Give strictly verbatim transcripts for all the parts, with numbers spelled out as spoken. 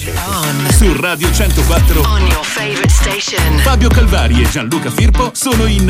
piace. Su Radio centoquattro On your favorite station. Fabio Calvari e Gianluca Firpo sono in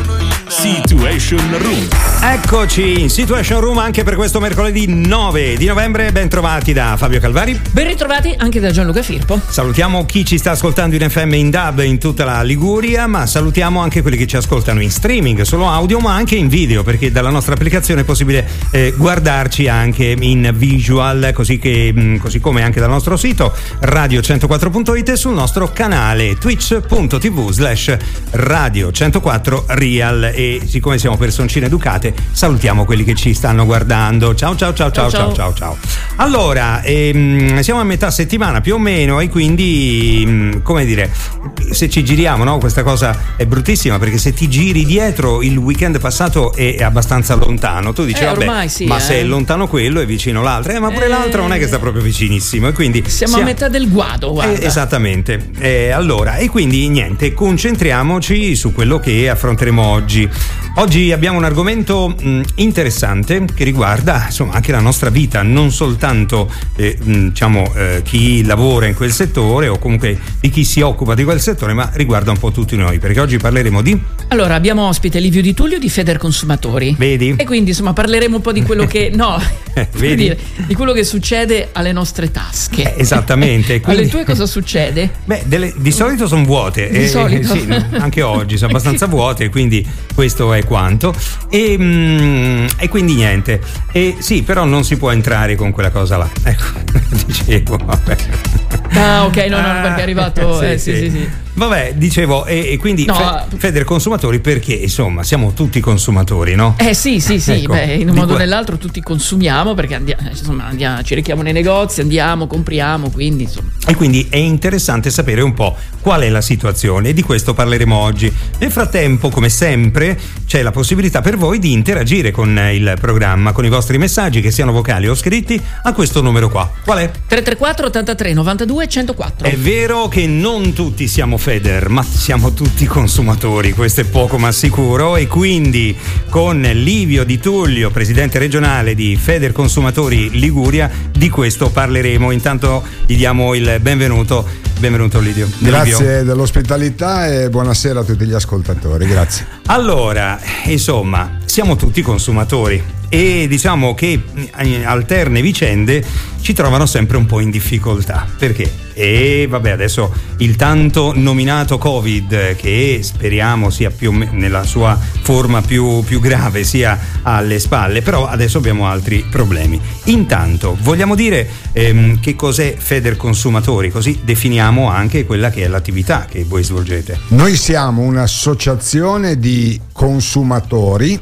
Situation Room. Eccoci in Situation Room anche per questo mercoledì nove di novembre. Ben trovati da Fabio Calvari. Ben ritrovati anche da Gianluca Firpo. Salutiamo chi ci sta ascoltando in F M in D A B in tutta la Liguria, ma salutiamo anche quelli che ci ascoltano in streaming, solo audio, ma anche in video, perché dalla nostra applicazione è possibile eh, guardarci anche in visual, così, che, mh, così come anche dal nostro sito radio centoquattro punto it e sul nostro canale twitch punto tv slash radio centoquattro real. E siccome siamo personcine educate, salutiamo quelli che ci stanno guardando. Ciao ciao ciao ciao ciao ciao ciao. Allora, ehm, siamo a metà settimana più o meno, e quindi mh, come dire, se ci giriamo, no? Questa cosa è bruttissima, perché se ti giri dietro il weekend passato è abbastanza lontano. Tu dici eh, vabbè, ormai sì, ma eh. se è lontano quello è vicino l'altro, eh, ma pure eh. l'altro non è che sta proprio vicinissimo, e quindi siamo, siamo a metà del guado, guarda. Eh, esattamente. Eh, allora, e quindi niente, concentriamoci su quello che affronteremo oggi. Oggi abbiamo un argomento mh, interessante che riguarda insomma anche la nostra vita, non soltanto eh, mh, diciamo eh, chi lavora in quel settore o comunque di chi si occupa di quel settore, ma riguarda un po' tutti noi, perché oggi parleremo di... Allora, abbiamo ospite Livio Di Tullio di Federconsumatori. Vedi? E quindi insomma parleremo un po' di quello che no, Vedi? Dire, di quello che succede alle nostre tasche. Eh, esattamente. Quindi... Alle tue cosa succede? Beh, delle, di solito sono vuote. Di eh, solito. Sì, no, anche oggi sono abbastanza vuote, quindi questo è quanto. E, mm, e quindi niente. E sì, però non si può entrare con quella cosa là. Ecco, dicevo, vabbè. Ah, ok, no, no, perché è arrivato. sì, eh, sì, sì. sì, sì. Vabbè, dicevo, e, e quindi No, fe, Federconsumatori, perché insomma siamo tutti consumatori, no? Eh sì, sì, sì, Ecco, beh, in un di modo o que- nell'altro tutti consumiamo, perché andiamo, insomma, andiamo, ci rechiamo nei negozi, andiamo, compriamo, quindi insomma. E quindi è interessante sapere un po' qual è la situazione, e di questo parleremo oggi. Nel frattempo, come sempre, c'è la possibilità per voi di interagire con il programma, con i vostri messaggi, che siano vocali o scritti, a questo numero qua. Qual è? tre tre quattro ottantatré novantadue centoquattro. È vero che non tutti siamo Feder, ma siamo tutti consumatori, questo è poco ma sicuro, e quindi con Livio Di Tullio, presidente regionale di Federconsumatori Liguria, di questo parleremo. Intanto gli diamo il benvenuto. Benvenuto Livio. Grazie Livio. dell'ospitalità e buonasera a tutti gli ascoltatori, grazie. Allora, insomma, siamo tutti consumatori e diciamo che alterne vicende ci trovano sempre un po' in difficoltà. Perché? E vabbè, adesso il tanto nominato Covid, che speriamo sia più nella sua forma più, più grave, sia alle spalle, però adesso abbiamo altri problemi. Intanto vogliamo dire ehm, che cos'è Federconsumatori, così definiamo anche quella che è l'attività che voi svolgete. Noi siamo un'associazione di consumatori,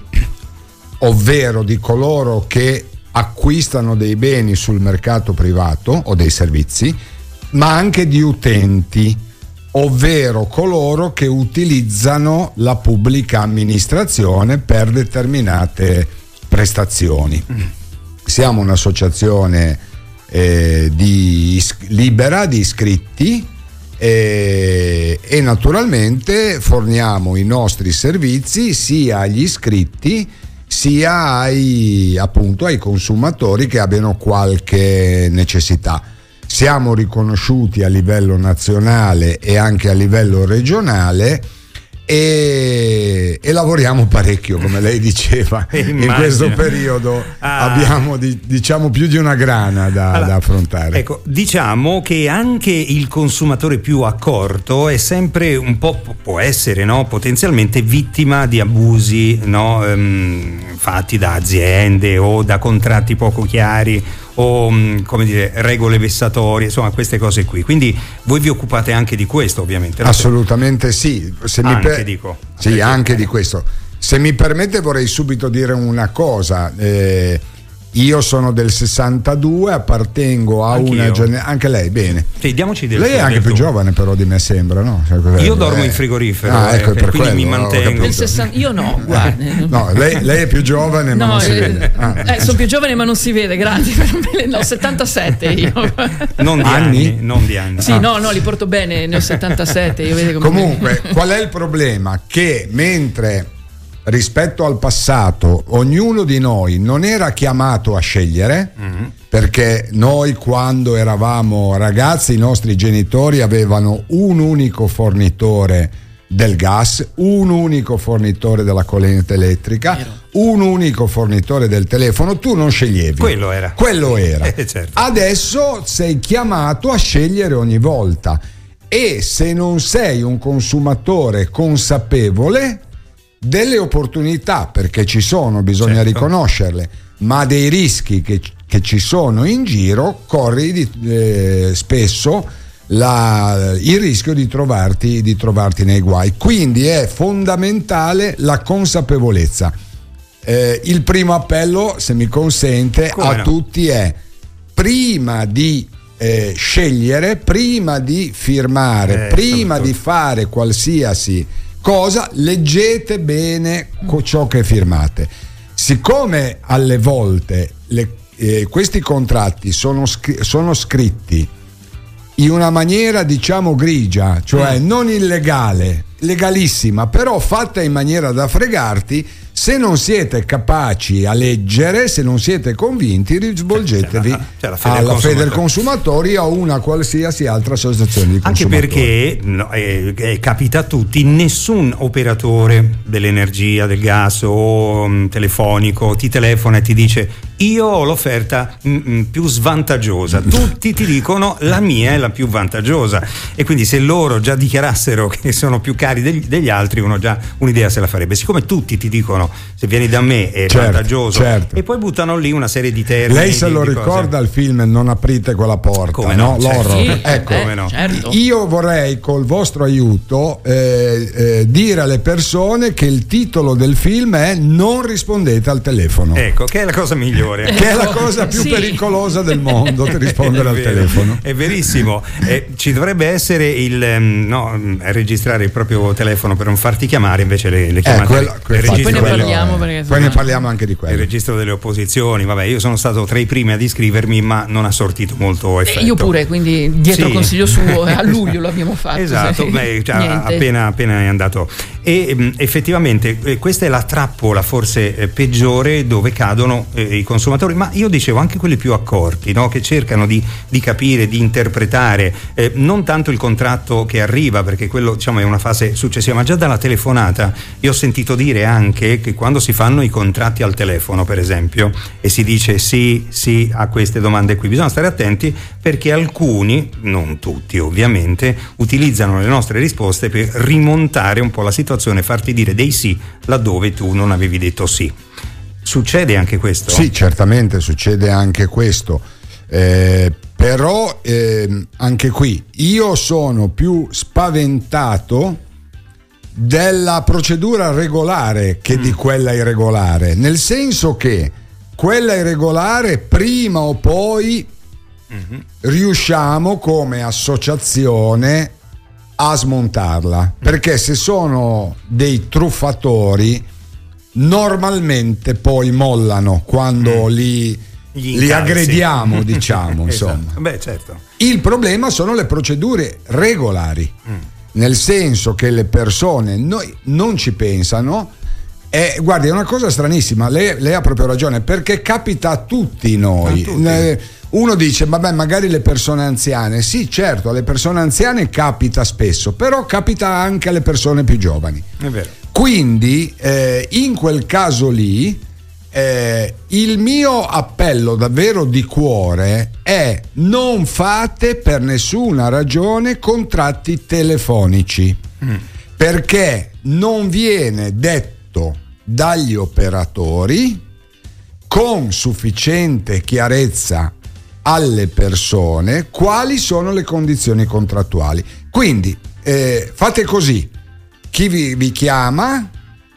ovvero di coloro che acquistano dei beni sul mercato privato o dei servizi, ma anche di utenti, ovvero coloro che utilizzano la pubblica amministrazione per determinate prestazioni. Siamo un'associazione eh, di is- libera di iscritti e, e naturalmente forniamo i nostri servizi sia agli iscritti sia ai, appunto, ai consumatori che abbiano qualche necessità. Siamo riconosciuti a livello nazionale e anche a livello regionale e, e lavoriamo parecchio, come lei diceva. In questo periodo ah. abbiamo di, diciamo più di una grana da, allora, da affrontare. Ecco, diciamo che anche il consumatore più accorto è sempre un po', può essere, no, potenzialmente vittima di abusi, no, um, fatti da aziende o da contratti poco chiari o come dire regole vessatorie, insomma queste cose qui. Quindi voi vi occupate anche di questo, ovviamente, no? Assolutamente sì. Se anche mi per... dico sì, perché... anche di questo. Se mi permette vorrei subito dire una cosa. Eh, io sono del sessantadue, appartengo a Anch'io. una gener- anche lei, bene. Sì, diamoci del Lei è anche più tu. giovane però di me, sembra, no? Cioè, io dormo eh. in frigorifero, ah, ecco, eh, per quindi quello, mi mantengo. Del sessanta Io no, guarda. No, lei, lei è più giovane ma No, non si eh, vede. Ah. eh, sono più giovane ma non si vede, grazie. No, settantasette io. Non di Anni? anni, non di anni. Sì, Ah. no, no, li porto bene, ne ho settantasette, io vedo come Comunque, qual è il problema? Che mentre rispetto al passato ognuno di noi non era chiamato a scegliere, mm-hmm. perché noi quando eravamo ragazzi i nostri genitori avevano un unico fornitore del gas, un unico fornitore della corrente elettrica, Vero. un unico fornitore del telefono, tu non sceglievi. Quello era. Quello era. Eh, certo. Adesso sei chiamato a scegliere ogni volta e se non sei un consumatore consapevole delle opportunità, perché ci sono, bisogna certo. riconoscerle, ma dei rischi che, che ci sono in giro, corri di, eh, spesso la, il rischio di trovarti, di trovarti nei guai. Quindi è fondamentale la consapevolezza. Eh, il primo appello, se mi consente, Come a no? tutti è: prima di eh, scegliere, prima di firmare, eh, prima di fare qualsiasi cosa, leggete bene ciò che firmate. Siccome alle volte le, eh, questi contratti sono, scr- sono scritti in una maniera diciamo grigia, cioè mm. non illegale, legalissima, però fatta in maniera da fregarti, se non siete capaci a leggere, se non siete convinti, rivolgetevi c'è la, c'è la Fede alla Fede del Consumatori o a una qualsiasi altra associazione di consumatori. Anche perché no, eh, eh, capita a tutti, nessun operatore dell'energia, del gas o um, telefonico ti telefona e ti dice: io ho l'offerta mm, più svantaggiosa. Tutti ti dicono: la mia è la più vantaggiosa. E quindi se loro già dichiarassero che sono più cari degli, degli altri, uno già un'idea se la farebbe. Siccome tutti ti dicono: se vieni da me è certo, vantaggioso, certo. e poi buttano lì una serie di termini. Lei se di, lo di ricorda cose. Il film Non aprite quella porta? Come no? no? Certo. Sì, ecco, eh, come no? certo. Io vorrei col vostro aiuto eh, eh, dire alle persone che il titolo del film è Non rispondete al telefono. Ecco, che è la cosa migliore. Che è la cosa più sì. pericolosa del mondo, che rispondere al telefono. È verissimo. Eh, ci dovrebbe essere il no, registrare il proprio telefono per non farti chiamare, invece le, le chiamate. Eh, quello, le sì, poi ne parliamo perché poi ne parliamo anche di quello. Il registro delle opposizioni, vabbè, io sono stato tra i primi ad iscrivermi, ma non ha sortito molto effetto. Eh, io pure, quindi dietro sì. consiglio suo a luglio l'abbiamo fatto. Esatto, beh, cioè, appena, appena è andato. E mh, effettivamente eh, questa è la trappola forse eh, peggiore dove cadono eh, i consumatori, ma io dicevo anche quelli più accorti, no? Che cercano di, di capire, di interpretare eh, non tanto il contratto che arriva, perché quello diciamo è una fase successiva, ma già dalla telefonata. Io ho sentito dire anche che quando si fanno i contratti al telefono, per esempio, e si dice sì, sì a queste domande qui, bisogna stare attenti, perché alcuni, non tutti ovviamente, utilizzano le nostre risposte per rimontare un po' la situazione, farti dire dei sì laddove tu non avevi detto sì. Succede anche questo? Sì, certamente succede anche questo, eh, però eh, anche qui io sono più spaventato della procedura regolare che mm. di quella irregolare, nel senso che quella irregolare prima o poi mm-hmm. riusciamo come associazione a smontarla, mm. perché se sono dei truffatori normalmente poi mollano quando mm. li, li aggrediamo, diciamo, insomma. Esatto. Beh, certo. Il problema sono le procedure regolari, mm. nel senso che le persone noi non ci pensano. E guardi, è una cosa stranissima, lei, lei ha proprio ragione, perché capita a tutti noi. A tutti. Uno dice, vabbè, magari le persone anziane. Sì, certo, alle persone anziane capita spesso, però capita anche alle persone più giovani. È vero. Quindi, eh, in quel caso lì, eh, il mio appello davvero di cuore è: non fate per nessuna ragione contratti telefonici, mm. perché non viene detto dagli operatori con sufficiente chiarezza alle persone quali sono le condizioni contrattuali. Quindi eh, fate così: chi vi, vi chiama,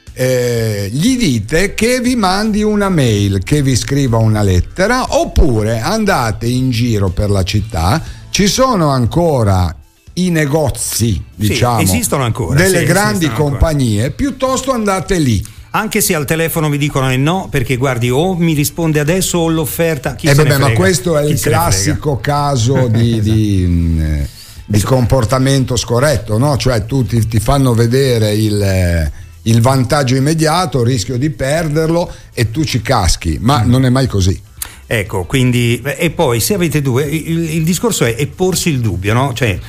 eh, gli dite che vi mandi una mail, che vi scriva una lettera, oppure andate in giro per la città. Ci sono ancora i negozi, diciamo, sì, esistono ancora, delle sì, grandi compagnie ancora. Piuttosto andate lì. Anche se al telefono vi dicono eh no, perché guardi, o mi risponde adesso o l'offerta. Chi eh se beh, ne frega? Ma questo è Chi il classico caso di, di, di comportamento scorretto, no? Cioè tu ti, ti fanno vedere il, il vantaggio immediato, rischio di perderlo e tu ci caschi, ma non è mai così. Ecco, quindi, e poi se avete due, il, il discorso è, è porsi il dubbio, no? Cioè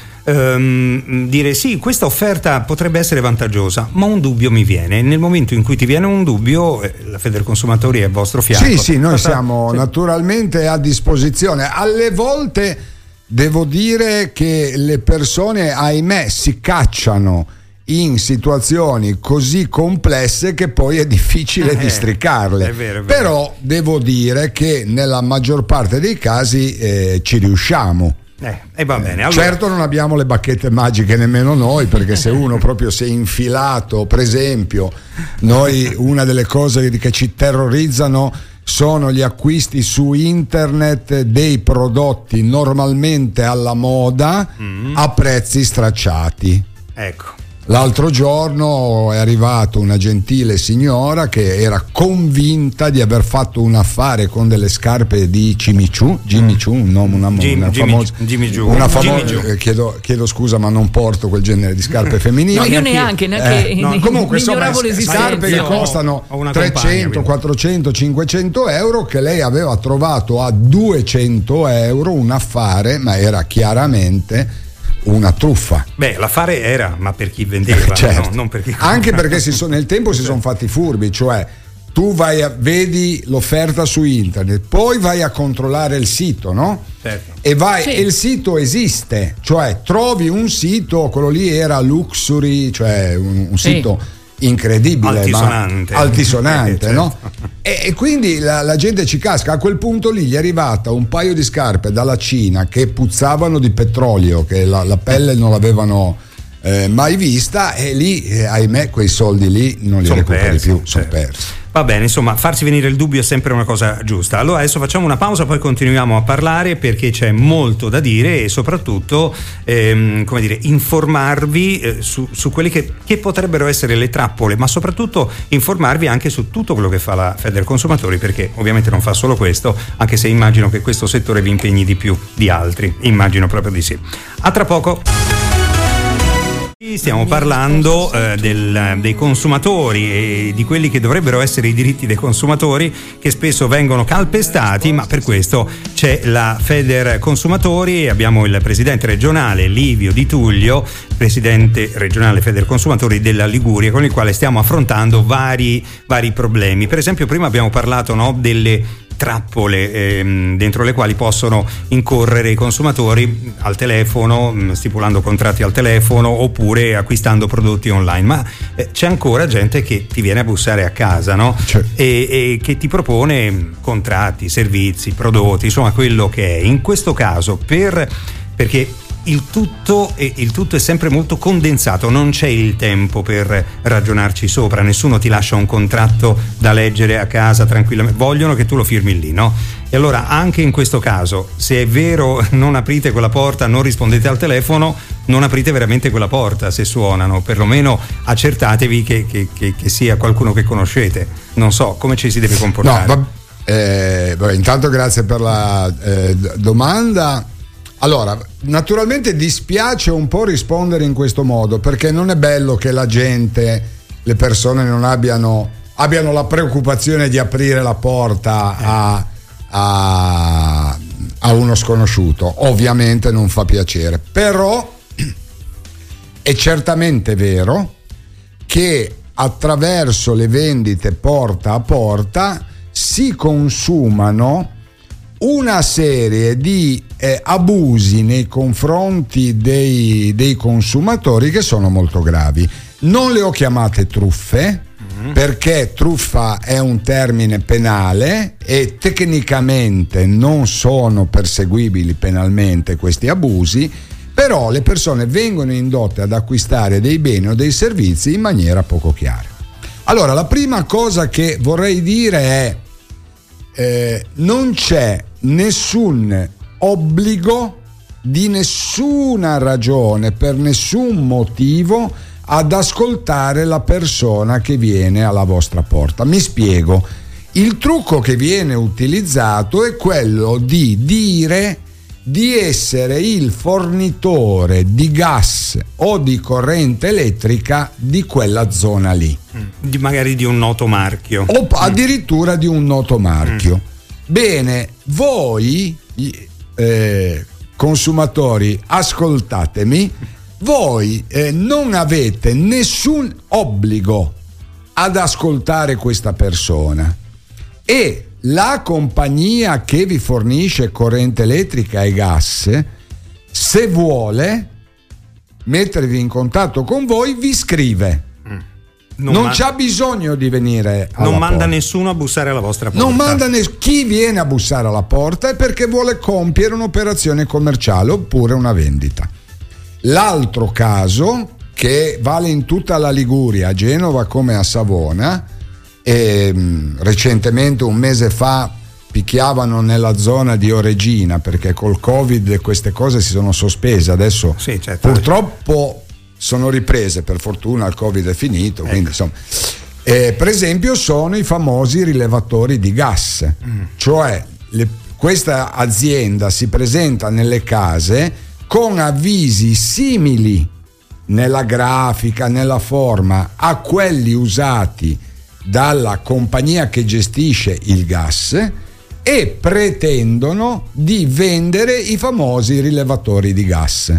ehm, dire sì, questa offerta potrebbe essere vantaggiosa, ma un dubbio mi viene. Nel momento in cui ti viene un dubbio, eh, la Federconsumatori è a vostro fianco. Sì, sì, noi Basta, siamo sì. naturalmente a disposizione. Alle volte devo dire che le persone, ahimè, si cacciano in situazioni così complesse che poi è difficile eh, districarle. È vero, è vero. Però devo dire che nella maggior parte dei casi eh, ci riusciamo. Eh, e va bene. Allora, certo non abbiamo le bacchette magiche nemmeno noi, perché se uno proprio si è infilato, per esempio, noi una delle cose che ci terrorizzano sono gli acquisti su internet dei prodotti normalmente alla moda mm. a prezzi stracciati. Ecco. L'altro giorno è arrivata una gentile signora che era convinta di aver fatto un affare con delle scarpe di Jimmy Choo, Jimmy Choo, un nome, una, Jim, una Jimmy, famosa, Jimmy Choo. una Jimmy famosa Choo. eh, chiedo, chiedo scusa, ma non porto quel genere di scarpe femminili. No, io neanche, neanche Eh, no, comunque insomma, ignoravo l'esistenza. scarpe che costano Ho una trecento, compagna, quattrocento, cinquecento euro, che lei aveva trovato a duecento euro un affare, ma era chiaramente una truffa. Beh, l'affare era, ma per chi vendeva, certo. no? Non per chi Anche perché si sono, nel tempo si sono fatti furbi, cioè tu vai a, vedi l'offerta su internet, poi vai a controllare il sito, no? Certo. E vai, Sì. e il sito esiste, cioè trovi un sito, quello lì era Luxury, cioè un, un Sì. sito incredibile, Altisonante. ma altisonante, Eh, no? certo. E, e quindi la, la gente ci casca. A quel punto lì gli è arrivata un paio di scarpe dalla Cina che puzzavano di petrolio, che la, la pelle non l'avevano eh, mai vista, e lì eh, ahimè quei soldi lì non li Son recuperi persi, più, sono certo. persi. Va bene, insomma, farsi venire il dubbio è sempre una cosa giusta. Allora adesso facciamo una pausa, poi continuiamo a parlare, perché c'è molto da dire e soprattutto ehm, come dire, informarvi eh, su, su quelle che, che potrebbero essere le trappole, ma soprattutto informarvi anche su tutto quello che fa la Federconsumatori, perché ovviamente non fa solo questo, anche se immagino che questo settore vi impegni di più di altri, immagino proprio di sì. A tra poco. Stiamo parlando eh, del, dei consumatori e di quelli che dovrebbero essere i diritti dei consumatori, che spesso vengono calpestati, ma per questo c'è la Federconsumatori e abbiamo il presidente regionale Livio Di Tullio, presidente regionale Federconsumatori della Liguria, con il quale stiamo affrontando vari, vari problemi. Per esempio prima abbiamo parlato, no, delle trappole ehm, dentro le quali possono incorrere i consumatori al telefono, mh, stipulando contratti al telefono oppure acquistando prodotti online, ma eh, c'è ancora gente che ti viene a bussare a casa, no? Certo. e, e che ti propone contratti, servizi, prodotti, insomma quello che è. In questo caso per perché il tutto, è, il tutto è sempre molto condensato, non c'è il tempo per ragionarci sopra, nessuno ti lascia un contratto da leggere a casa tranquillamente, vogliono che tu lo firmi lì, no? E allora anche in questo caso, se è vero non aprite quella porta, non rispondete al telefono, non aprite veramente quella porta se suonano, perlomeno accertatevi che, che, che, che sia qualcuno che conoscete, non so come ci si deve comportare. No, va, eh, vabbè, intanto grazie per la eh, domanda. Allora, naturalmente dispiace un po' rispondere in questo modo, perché non è bello che la gente, le persone non abbiano, abbiano la preoccupazione di aprire la porta a, a, a uno sconosciuto. Ovviamente non fa piacere, però è certamente vero che attraverso le vendite porta a porta si consumano una serie di eh, abusi nei confronti dei, dei consumatori che sono molto gravi. Non le ho chiamate truffe, mm-hmm. perché truffa è un termine penale e tecnicamente non sono perseguibili penalmente questi abusi, però le persone vengono indotte ad acquistare dei beni o dei servizi in maniera poco chiara. Allora, la prima cosa che vorrei dire è eh, non c'è nessun obbligo di nessuna ragione, per nessun motivo, ad ascoltare la persona che viene alla vostra porta. Mi spiego. Il trucco che viene utilizzato è quello di dire di essere il fornitore di gas o di corrente elettrica di quella zona lì, di magari di un noto marchio o addirittura di un noto marchio. Mm. Bene, voi eh, consumatori, ascoltatemi, voi eh, non avete nessun obbligo ad ascoltare questa persona, e la compagnia che vi fornisce corrente elettrica e gas, se vuole mettervi in contatto con voi, vi scrive. Mm. Non, non ma- c'ha bisogno di venire alla non manda porta. Nessuno a bussare alla vostra porta. Non manda ness- chi viene a bussare alla porta è perché vuole compiere un'operazione commerciale oppure una vendita. L'altro caso, che vale in tutta la Liguria, a Genova come a Savona, e mh, recentemente, un mese fa, picchiavano nella zona di Oregina perché col Covid queste cose si sono sospese. Adesso sì, certo. Purtroppo sono riprese, per fortuna il Covid è finito, ecco. Quindi insomma, eh, per esempio sono i famosi rilevatori di gas, mm. cioè le, questa azienda si presenta nelle case con avvisi simili nella grafica, nella forma, a quelli usati dalla compagnia che gestisce il gas, e pretendono di vendere i famosi rilevatori di gas.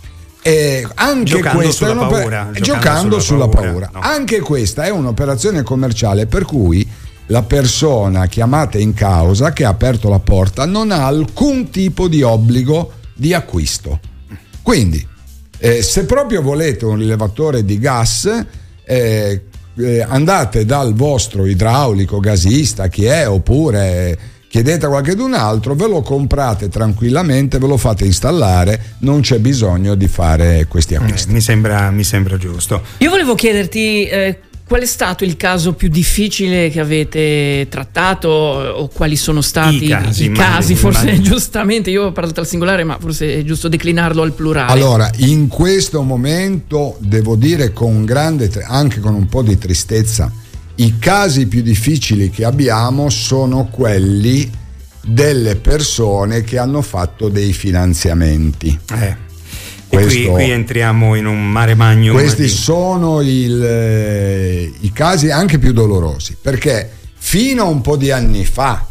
E anche giocando questa sulla è paura, giocando, giocando sulla, sulla paura, paura. No. Anche questa è un'operazione commerciale per cui la persona chiamata in causa, che ha aperto la porta, non ha alcun tipo di obbligo di acquisto. Quindi eh, se proprio volete un rilevatore di gas, eh, eh, andate dal vostro idraulico, gasista, chi è, oppure chiedete a qualcun altro, ve lo comprate tranquillamente, ve lo fate installare, non c'è bisogno di fare questi acquisti. Eh, mi sembra, mi sembra giusto. Io volevo chiederti eh, qual è stato il caso più difficile che avete trattato, o quali sono stati i casi, i immagino, casi forse immagino. Giustamente, io ho parlato al singolare, ma forse è giusto declinarlo al plurale. Allora, in questo momento devo dire con grande, anche con un po' di tristezza, i casi più difficili che abbiamo sono quelli delle persone che hanno fatto dei finanziamenti. Eh. Questo, e qui, qui entriamo in un mare magnum. Questi di... sono il, eh, i casi anche più dolorosi, perché fino a un po' di anni fa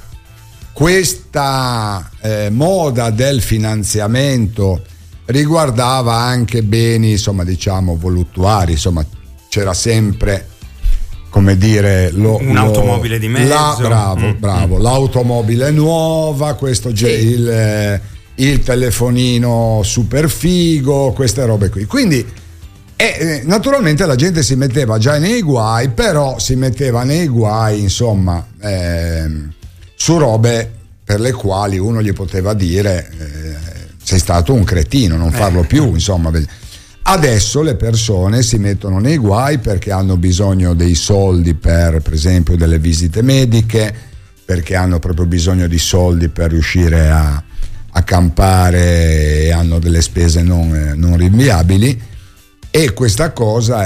questa eh, moda del finanziamento riguardava anche beni, insomma, diciamo voluttuari, insomma c'era sempre, come dire, lo, un'automobile lo, di mezzo, la, bravo, mm. bravo, l'automobile nuova, questo sì. il, eh, il telefonino super figo, queste robe qui. Quindi eh, naturalmente la gente si metteva già nei guai, però si metteva nei guai, insomma, eh, su robe per le quali uno gli poteva dire eh, sei stato un cretino, non farlo più, insomma. Adesso le persone si mettono nei guai perché hanno bisogno dei soldi per, per esempio, delle visite mediche, perché hanno proprio bisogno di soldi per riuscire a, a campare e hanno delle spese non, non rinviabili, e questa cosa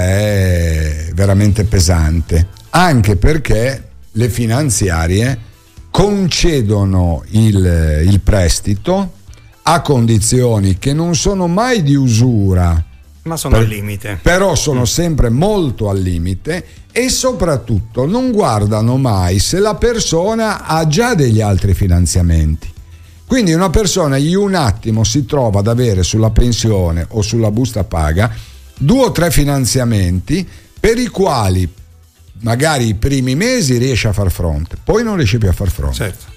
è veramente pesante, anche perché le finanziarie concedono il, il prestito a condizioni che non sono mai di usura, ma sono per, al limite. Però sono sempre molto al limite, e soprattutto non guardano mai se la persona ha già degli altri finanziamenti. Quindi una persona in un attimo si trova ad avere sulla pensione o sulla busta paga due o tre finanziamenti per i quali magari i primi mesi riesce a far fronte, poi non riesce più a far fronte. Certo.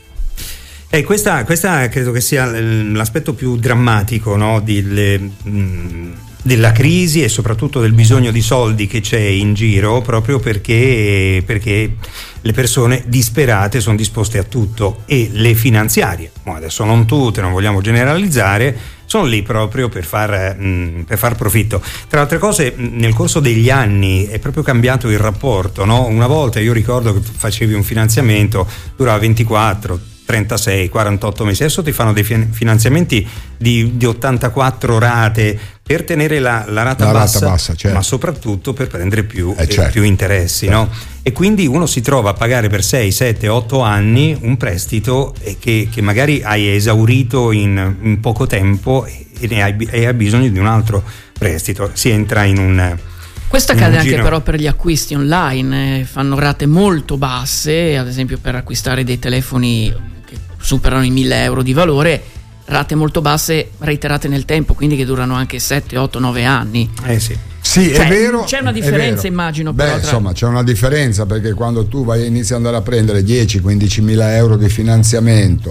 E questa, questa credo che sia l'aspetto più drammatico, no, delle, mh, della crisi, e soprattutto del bisogno di soldi che c'è in giro, proprio perché, perché le persone disperate sono disposte a tutto, e le finanziarie, adesso non tutte, non vogliamo generalizzare, sono lì proprio per far, mh, per far profitto. Tra altre cose, nel corso degli anni è proprio cambiato il rapporto, no? Una volta io ricordo che facevi un finanziamento, durava ventiquattro trentasei quarantotto mesi. Adesso ti fanno dei finanziamenti di, di ottantaquattro rate per tenere la, la rata la bassa, rata bassa certo. ma soprattutto per prendere più, eh, certo. più interessi, certo. no? E quindi uno si trova a pagare per sei, sette, otto anni un prestito che, che magari hai esaurito in, in poco tempo e ne hai, e hai bisogno di un altro prestito. Si entra in un Questo accade anche però per gli acquisti online, eh, fanno rate molto basse, ad esempio per acquistare dei telefoni che superano i mille euro di valore, rate molto basse reiterate nel tempo, quindi che durano anche sette, otto, nove anni. Eh sì. Sì, cioè, è vero. C'è una differenza, immagino. Beh, però, tra... insomma, c'è una differenza perché quando tu vai inizi ad andare a prendere dieci quindici mila euro di finanziamento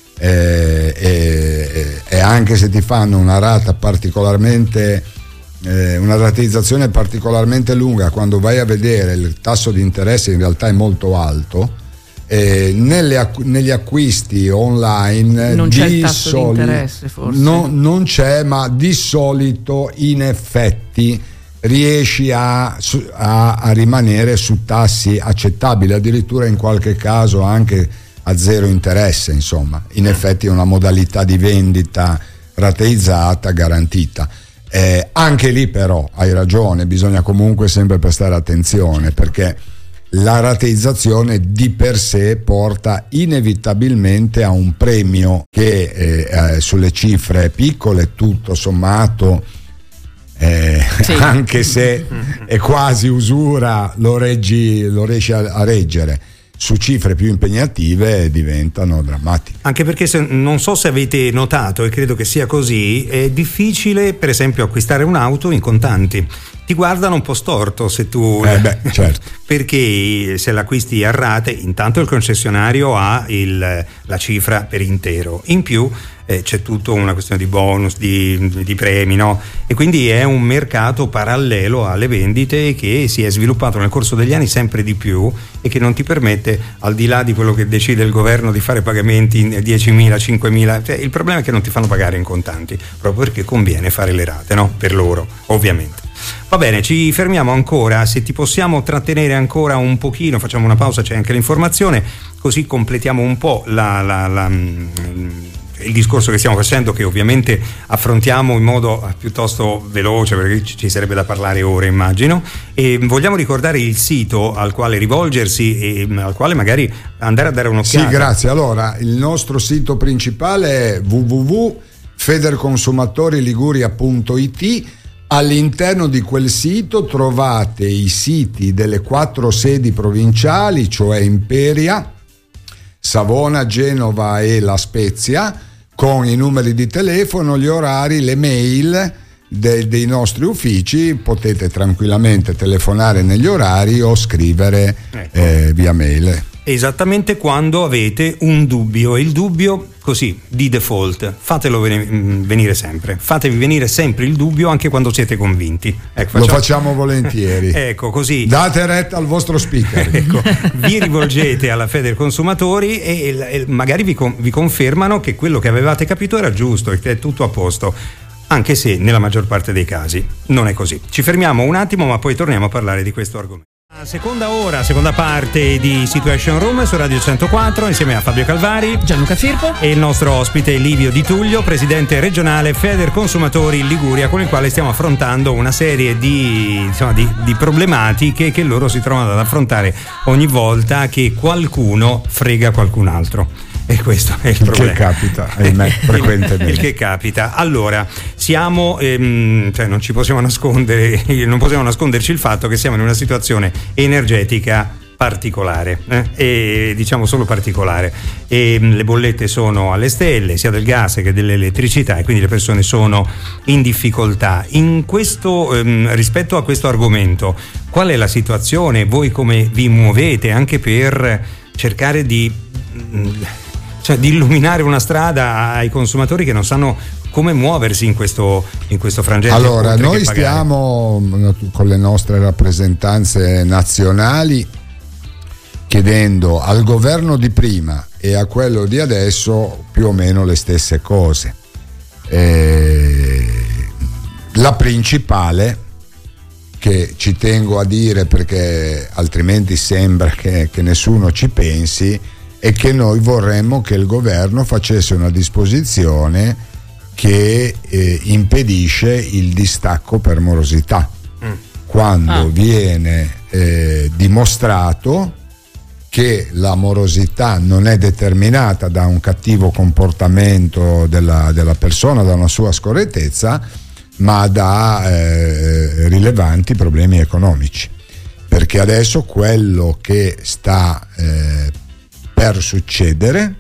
eh, e, e anche se ti fanno una rata particolarmente eh, una rateizzazione particolarmente lunga, quando vai a vedere il tasso di interesse in realtà è molto alto. Eh, nelle, negli acquisti online non c'è di il tasso soli- di interesse forse no, non c'è, ma di solito in effetti riesci a, a, a rimanere su tassi accettabili, addirittura in qualche caso anche a zero interesse. Insomma, in effetti è una modalità di vendita rateizzata garantita. Eh, anche lì però hai ragione, bisogna comunque sempre prestare attenzione, perché la rateizzazione di per sé porta inevitabilmente a un premio che eh, eh, sulle cifre piccole tutto sommato eh, sì. anche se è quasi usura lo reggi, lo riesci a, a reggere. Su cifre più impegnative diventano drammatiche. Anche perché se, non so se avete notato, e credo che sia così, è difficile per esempio acquistare un'auto in contanti. Ti guardano un po' storto se tu eh beh, certo. perché se l'acquisti a rate intanto il concessionario ha il, la cifra per intero, in più eh, c'è tutta una questione di bonus, di, di premi, no? E quindi è un mercato parallelo alle vendite che si è sviluppato nel corso degli anni sempre di più e che non ti permette, al di là di quello che decide il governo, di fare pagamenti in diecimila, cinquemila, cioè, il problema è che non ti fanno pagare in contanti proprio perché conviene fare le rate, no? Per loro ovviamente. Va bene, ci fermiamo ancora, se ti possiamo trattenere ancora un pochino, facciamo una pausa, c'è anche l'informazione, così completiamo un po' la, la, la, il discorso che stiamo facendo, che ovviamente affrontiamo in modo piuttosto veloce perché ci sarebbe da parlare ore, immagino, e vogliamo ricordare il sito al quale rivolgersi e al quale magari andare a dare un'occhiata. Sì, grazie. Allora, il nostro sito principale è w w w punto federconsumatori-liguria punto i t. All'interno di quel sito trovate i siti delle quattro sedi provinciali, cioè Imperia, Savona, Genova e La Spezia, con i numeri di telefono, gli orari, le mail de- dei nostri uffici. Potete tranquillamente telefonare negli orari o scrivere ecco. eh, via mail. Esattamente quando avete un dubbio, e il dubbio così di default fatelo venire sempre, fatevi venire sempre il dubbio anche quando siete convinti. Ecco, facciamo... Lo facciamo volentieri. Ecco, così date retta al vostro speaker. Ecco, vi rivolgete alla Federconsumatori e, e magari vi, con, vi confermano che quello che avevate capito era giusto e che è tutto a posto, anche se nella maggior parte dei casi non è così. Ci fermiamo un attimo, ma poi torniamo a parlare di questo argomento. Seconda ora, seconda parte di Situation Room su Radio centoquattro, insieme a Fabio Calvari, Gianluca Firpo e il nostro ospite Livio Di Tullio, presidente regionale Federconsumatori Liguria, con il quale stiamo affrontando una serie di, insomma, di, di problematiche che loro si trovano ad affrontare ogni volta che qualcuno frega qualcun altro. E questo è il, il problema. Che capita, ahimè, frequentemente. Il che capita. Allora, siamo, ehm, cioè non ci possiamo nascondere, non possiamo nasconderci il fatto che siamo in una situazione energetica particolare, eh? E diciamo solo particolare. E le bollette sono alle stelle, sia del gas che dell'elettricità, e quindi le persone sono in difficoltà. In questo, ehm, rispetto a questo argomento, qual è la situazione? Voi come vi muovete anche per cercare di cioè di illuminare una strada ai consumatori che non sanno come muoversi in questo, in questo frangente? Allora, noi stiamo con le nostre rappresentanze nazionali chiedendo al governo di prima e a quello di adesso più o meno le stesse cose. Eh, la principale, che ci tengo a dire perché altrimenti sembra che, che nessuno ci pensi, e che noi vorremmo che il governo facesse una disposizione che eh, impedisce il distacco per morosità. Mm. Quando ah. viene eh, dimostrato che la morosità non è determinata da un cattivo comportamento della, della persona, da una sua scorrettezza, ma da eh, rilevanti problemi economici. Perché adesso quello che sta eh, per succedere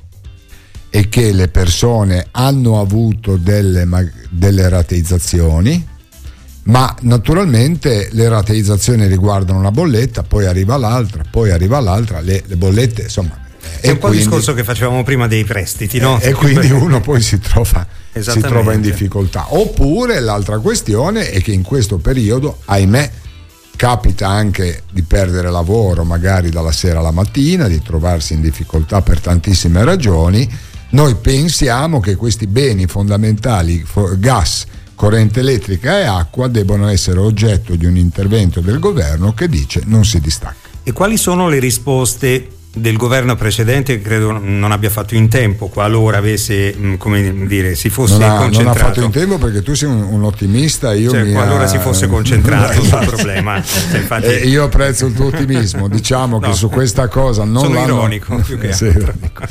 è che le persone hanno avuto delle, delle rateizzazioni, ma naturalmente le rateizzazioni riguardano una bolletta, poi arriva l'altra, poi arriva l'altra, le, le bollette, insomma. È un po' il discorso che facevamo prima dei prestiti, no? E quindi uno poi si trova, si trova in difficoltà. Oppure l'altra questione è che in questo periodo, ahimè, capita anche di perdere lavoro, magari dalla sera alla mattina, di trovarsi in difficoltà per tantissime ragioni. Noi pensiamo che questi beni fondamentali, gas, corrente elettrica e acqua, debbano essere oggetto di un intervento del governo che dice non si distacca. E quali sono le risposte del governo precedente, che credo non abbia fatto in tempo, qualora avesse, come dire, si fosse non ha, concentrato? Non ha fatto in tempo perché tu sei un, un ottimista, io cioè, mi qualora ha... si fosse concentrato sul problema. Cioè, infatti... eh, io apprezzo il tuo ottimismo, diciamo no, che su questa cosa non sono l'hanno ironico, più che sì, ironico.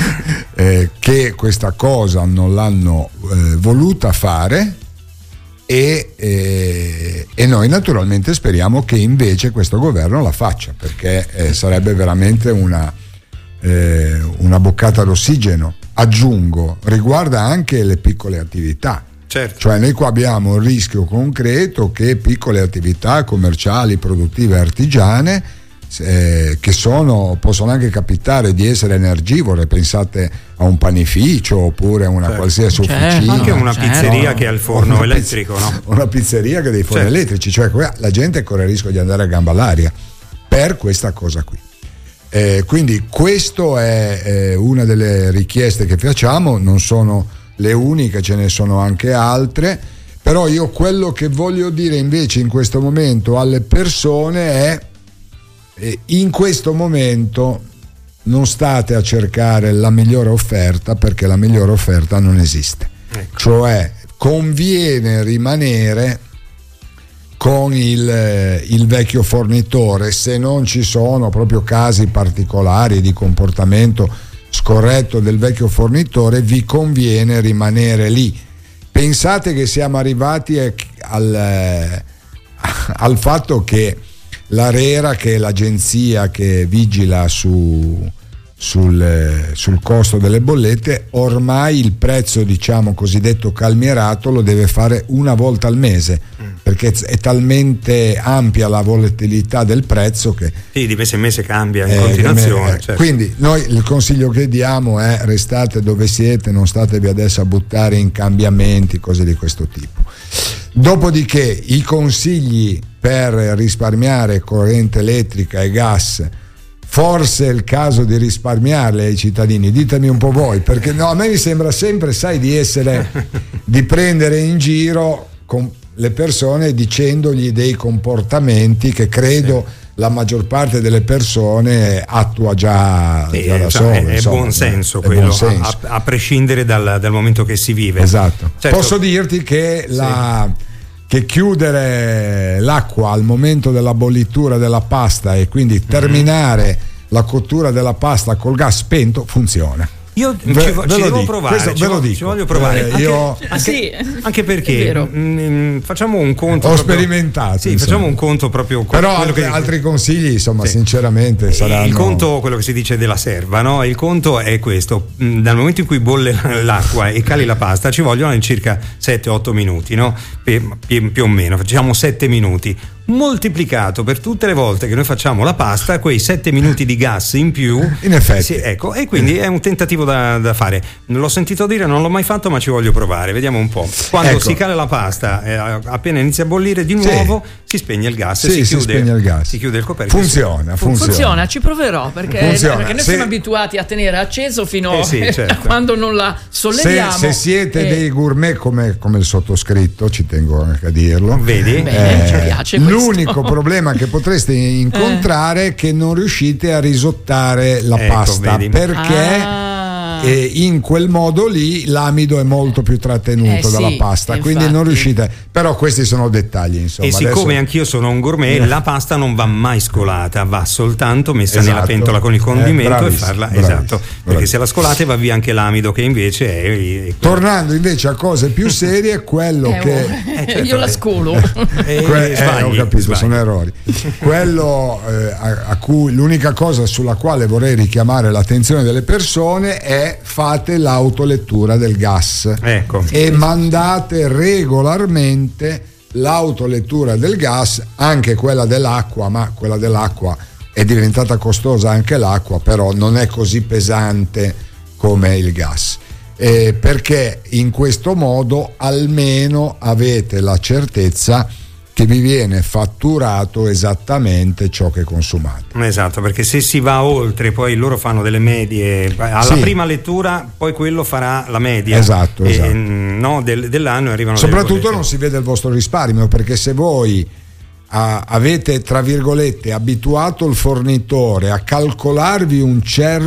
Eh, che questa cosa non l'hanno eh, voluta fare. E, eh, e noi naturalmente speriamo che invece questo governo la faccia, perché eh, sarebbe veramente una, eh, una boccata d'ossigeno. Aggiungo, riguarda anche le piccole attività. Certo. Cioè noi qua abbiamo il rischio concreto che piccole attività commerciali, produttive, artigiane, eh, che sono, possono anche capitare di essere energivore, pensate a un panificio oppure a una certo. qualsiasi certo. officina, anche una certo. pizzeria che ha il forno una elettrico, pizz- no? una pizzeria che ha dei forni certo. elettrici, cioè la gente corre il rischio di andare a gamba all'aria per questa cosa qui. Eh, quindi questo è eh, una delle richieste che facciamo, non sono le uniche, ce ne sono anche altre, però io quello che voglio dire invece in questo momento alle persone è eh, in questo momento non state a cercare la migliore offerta, perché la migliore offerta non esiste. Ecco. Cioè conviene rimanere con il, il vecchio fornitore, se non ci sono proprio casi particolari di comportamento scorretto del vecchio fornitore, vi conviene rimanere lì. Pensate che siamo arrivati al, al fatto che l'ARERA, che è l'agenzia che vigila su, sul, sul costo delle bollette, ormai il prezzo, diciamo cosiddetto calmierato, lo deve fare una volta al mese, mm. perché è talmente ampia la volatilità del prezzo che sì, di mese in mese cambia in eh, continuazione. Eh, certo. Quindi noi il consiglio che diamo è: restate dove siete, non statevi adesso a buttare in cambiamenti, cose di questo tipo. Dopodiché i consigli per risparmiare corrente elettrica e gas, forse è il caso di risparmiarle ai cittadini, ditemi un po' voi, perché no, a me mi sembra sempre, sai, di essere di prendere in giro con le persone dicendogli dei comportamenti che credo sì. la maggior parte delle persone attua già, sì, già da insomma, solo. È, insomma, buon senso è quello, buon senso. A, a prescindere dal, dal momento che si vive. Esatto. Certo. Posso dirti che la sì. che chiudere l'acqua al momento della bollitura della pasta e quindi terminare mm-hmm. la cottura della pasta col gas spento funziona. Io ve, ci, ve ci devo dico. provare, Questo ci, ve lo voglio, dico. ci voglio provare. Eh, anche, io, anche, ah, sì. anche perché mh, facciamo un conto. Ho proprio, sperimentato. Sì, insomma. facciamo un conto proprio. Però quello altri, che, altri consigli, insomma, sì. sinceramente saranno. Il conto, quello che si dice della serva, no? Il conto è questo: dal momento in cui bolle l'acqua e cali la pasta, ci vogliono in circa sette otto minuti, no? Più, più o meno, facciamo sette minuti. Moltiplicato per tutte le volte che noi facciamo la pasta, quei sette minuti di gas in più, in effetti sì, ecco, e quindi è un tentativo da, da fare. L'ho sentito dire, non l'ho mai fatto, ma ci voglio provare, vediamo un po'. Quando ecco. si cala la pasta, eh, appena inizia a bollire di nuovo, sì. si spegne il gas, sì, si, si chiude, spegne il gas. si chiude il coperchio. Funziona, si... funziona. Funziona, ci proverò perché, funziona. perché noi se... siamo abituati a tenere acceso fino eh sì, certo. a quando non la solleviamo. Se, se siete eh... dei gourmet come, come il sottoscritto, ci tengo anche a dirlo. Vedi? Bene, eh, ci piace l'unico questo. problema che potreste incontrare eh. è che non riuscite a risottare la ecco, pasta, vedi. perché ah. e in quel modo lì l'amido è molto più trattenuto eh, dalla sì, pasta, infatti. quindi non riuscite, però questi sono dettagli, insomma. E siccome adesso... anch'io sono un gourmet, la pasta non va mai scolata, va soltanto messa esatto. nella pentola con il condimento eh, e farla bravissimo, esatto, perché se la scolate va via anche l'amido, che invece è, è tornando invece a cose più serie, quello eh, che oh, eh, certo, io la scolo eh, Que- sbagli, eh, ho capito, sbagli. sono errori. Quello eh, a, a cui l'unica cosa sulla quale vorrei richiamare l'attenzione delle persone è: fate l'autolettura del gas, ecco. e mandate regolarmente l'autolettura del gas, anche quella dell'acqua, ma quella dell'acqua è diventata costosa anche l'acqua, però non è così pesante come il gas. Eh, perché in questo modo almeno avete la certezza che vi viene fatturato esattamente ciò che consumate. Esatto, perché se si va oltre, poi loro fanno delle medie alla sì. prima lettura, poi quello farà la media, esatto, e, esatto. no, del, dell'anno arrivano soprattutto non si vede il vostro risparmio, perché se voi a, avete tra virgolette abituato il fornitore a calcolarvi un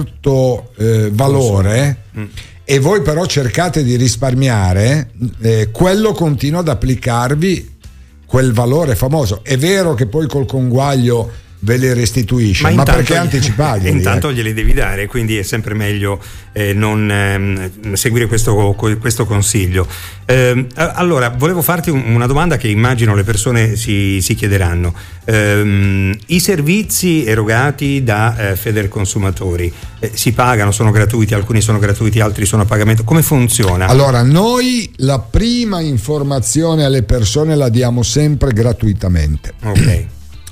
certo eh, valore mm. e voi però cercate di risparmiare, eh, quello continua ad applicarvi quel valore famoso. È vero che poi col conguaglio ve le restituisce, ma, ma perché anticipagli? Intanto eh? glieli devi dare, quindi è sempre meglio eh, non ehm, seguire questo, questo consiglio. Eh, allora, volevo farti un, una domanda che immagino le persone si, si chiederanno. Eh, I servizi erogati da eh, Federconsumatori eh, si pagano, sono gratuiti, alcuni sono gratuiti, altri sono a pagamento, come funziona? Allora, noi la prima informazione alle persone la diamo sempre gratuitamente. Ok.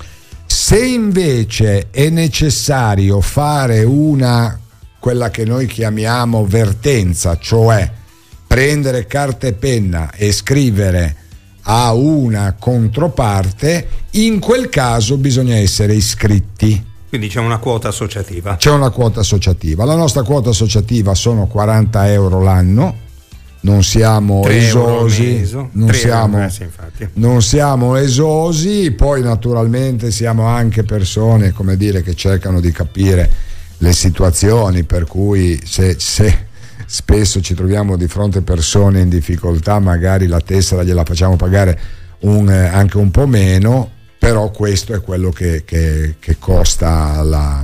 Se invece è necessario fare una, quella che noi chiamiamo vertenza, cioè prendere carta e penna e scrivere a una controparte, in quel caso bisogna essere iscritti. Quindi c'è una quota associativa. C'è una quota associativa. La nostra quota associativa sono quaranta euro l'anno. Non siamo esosi, non siamo, eh sì, non siamo esosi, poi naturalmente siamo anche persone, come dire, che cercano di capire le situazioni, per cui se, se spesso ci troviamo di fronte a persone in difficoltà, magari la tessera gliela facciamo pagare un, anche un po' meno, però questo è quello che, che, che costa la,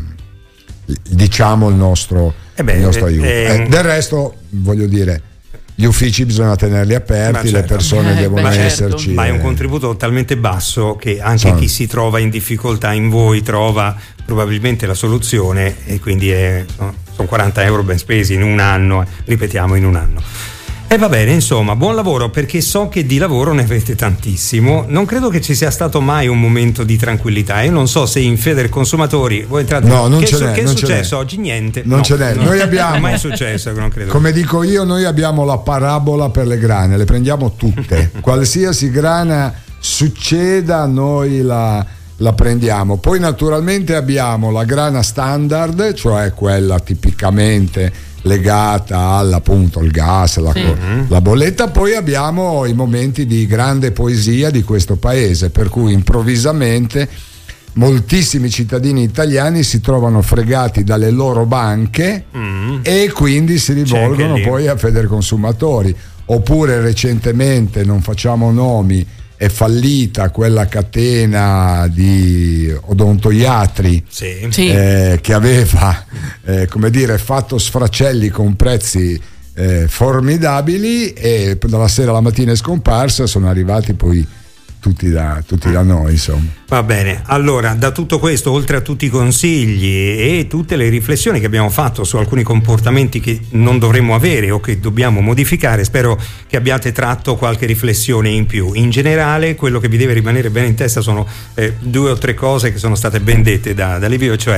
diciamo il nostro, eh beh, il nostro eh, aiuto. eh, eh, del resto, voglio dire, gli uffici bisogna tenerli aperti, certo. le persone eh, devono beh, certo. esserci. Ma è un contributo talmente basso che anche Sono. chi si trova in difficoltà in voi trova probabilmente la soluzione, e quindi è, sono quaranta euro ben spesi in un anno, ripetiamo, in un anno. E va bene, insomma, buon lavoro, perché so che di lavoro ne avete tantissimo. Non credo che ci sia stato mai un momento di tranquillità. Io non so se in Federconsumatori voi entrate. No, non che ce è, n'è. Che è non successo ce n'è. oggi? Niente. Non no, ce n'è. no. Noi abbiamo. Non è mai successo, non credo. Come dico io, noi abbiamo la parabola per le grane, le prendiamo tutte. Qualsiasi grana succeda, noi la. la prendiamo. Poi naturalmente abbiamo la grana standard, cioè quella tipicamente legata all'appunto il gas, la, sì. la bolletta. Poi abbiamo i momenti di grande poesia di questo paese, per cui improvvisamente moltissimi cittadini italiani si trovano fregati dalle loro banche mm. e quindi si rivolgono poi a Federconsumatori. Oppure recentemente, non facciamo nomi, è fallita quella catena di odontoiatri sì. Sì. Eh, che aveva eh, come dire fatto sfracelli con prezzi eh, formidabili, e dalla sera alla mattina è scomparsa. Sono arrivati poi tutti da, tutti da noi, insomma. Va bene, allora da tutto questo, oltre a tutti i consigli e tutte le riflessioni che abbiamo fatto su alcuni comportamenti che non dovremmo avere o che dobbiamo modificare, spero che abbiate tratto qualche riflessione in più. In generale, quello che vi deve rimanere bene in testa sono eh, due o tre cose che sono state ben dette da, da Livio, cioè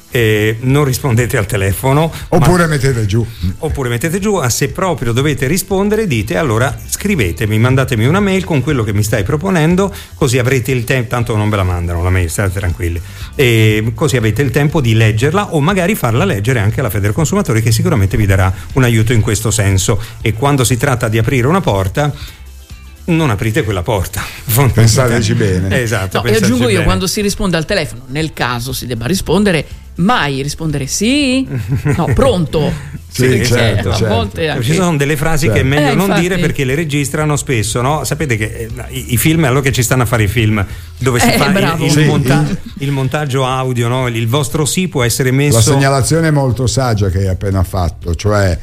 eh, non rispondete al telefono, oppure ma, mettete giù oppure mettete giù. Se proprio dovete rispondere, dite allora scrivetemi, mandatemi una mail con quello che mi stai proponendo, così avrete il tempo, tanto non ve la mandano la mail, state tranquilli, e così avete il tempo di leggerla o magari farla leggere anche alla Federconsumatori, che sicuramente vi darà un aiuto in questo senso. E quando si tratta di aprire una porta, non aprite quella porta, pensateci bene. Esatto. No, e aggiungo io, bene. Quando si risponde al telefono, nel caso si debba rispondere, mai rispondere sì, no, pronto. Sì, sì, certo, a certo. volte anche... Ci sono delle frasi certo. che è meglio eh, non infatti. dire, perché le registrano spesso, no? Sapete che eh, i, i film, allora che ci stanno a fare i film dove si eh, fa il, il, sì, monta- il... il montaggio audio, no? Il vostro sì può essere messo. La segnalazione è molto saggia che hai appena fatto, cioè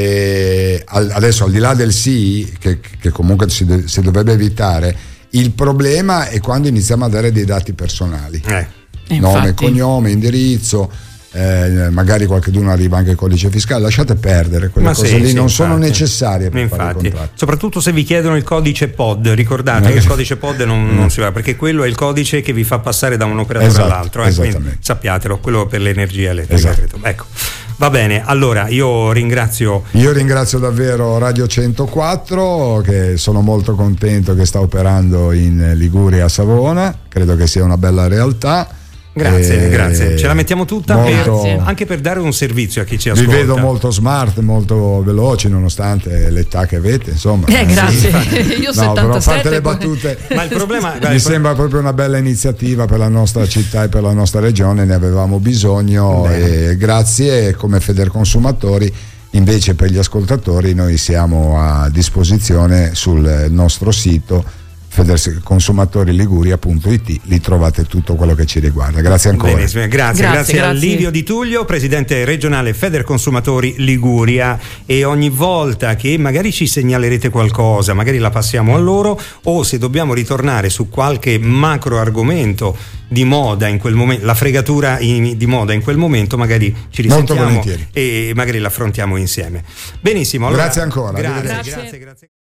eh, adesso al di là del sì, che, che comunque si, de- si dovrebbe evitare, il problema è quando iniziamo a dare dei dati personali, eh. nome, cognome, indirizzo, eh, magari qualcuno arriva anche il codice fiscale. Lasciate perdere quelle Ma cose sì, lì, sì, non infatti. sono necessarie per Infatti. fare il contratto, soprattutto se vi chiedono il codice P O D, ricordate eh. che il codice P O D non, non si va, perché quello è il codice che vi fa passare da un operatore esatto, all'altro, eh, quindi sappiatelo, quello per l'energia elettrica. Esatto. Ecco, va bene, allora io ringrazio io ringrazio davvero Radio centoquattro, che sono molto contento che sta operando in Liguria a Savona, credo che sia una bella realtà. Grazie, eh, grazie. Ce la mettiamo tutta molto, per, anche per dare un servizio a chi ci vi ascolta. vedo molto smart, molto veloci, nonostante l'età che avete, insomma. Eh, grazie. Sì. Io no, però a parte le poi... battute, ma il problema mi dai, sembra proprio una bella iniziativa per la nostra città e per la nostra regione, ne avevamo bisogno. E grazie. Come Federconsumatori, invece, per gli ascoltatori noi siamo a disposizione sul nostro sito federconsumatori-liguria punto it, lì trovate tutto quello che ci riguarda. Grazie ancora. Benissimo, grazie, grazie, grazie, grazie. a Livio Di Tullio, presidente regionale Federconsumatori Liguria. E ogni volta che magari ci segnalerete qualcosa, magari la passiamo a loro, o se dobbiamo ritornare su qualche macro argomento di moda in quel momento, la fregatura in, di moda in quel momento, magari ci risentiamo e magari l'affrontiamo insieme. Benissimo, allora, grazie ancora. Grazie, grazie. grazie, grazie.